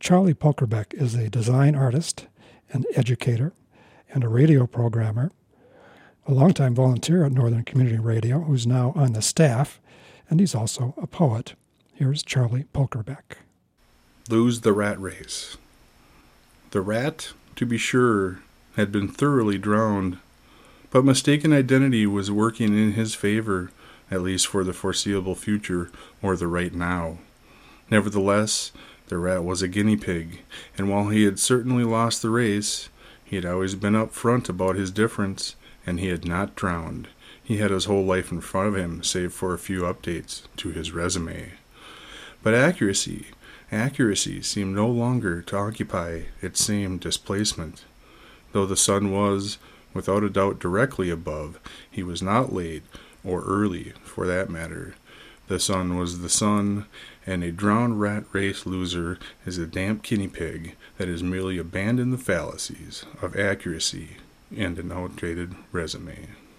Charlie Polkerbeck is a design artist, an educator, and a radio programmer, a longtime volunteer at Northern Community Radio who's now on the staff, and he's also a poet. Here's Charlie Polkerbeck. Lose the rat race. The rat, to be sure, had been thoroughly drowned, but mistaken identity was working in his favor, at least for the foreseeable future, or the right now. Nevertheless, the rat was a guinea pig, and while he had certainly lost the race, he had always been up front about his difference, and he had not drowned. He had his whole life in front of him, save for a few updates to his resume. But accuracy seemed no longer to occupy its same displacement. Though the sun was, without a doubt, directly above, he was not late, or early, for that matter. The sun was the sun, and a drowned rat race loser is a damp guinea pig that has merely abandoned the fallacies of accuracy and an outdated resume.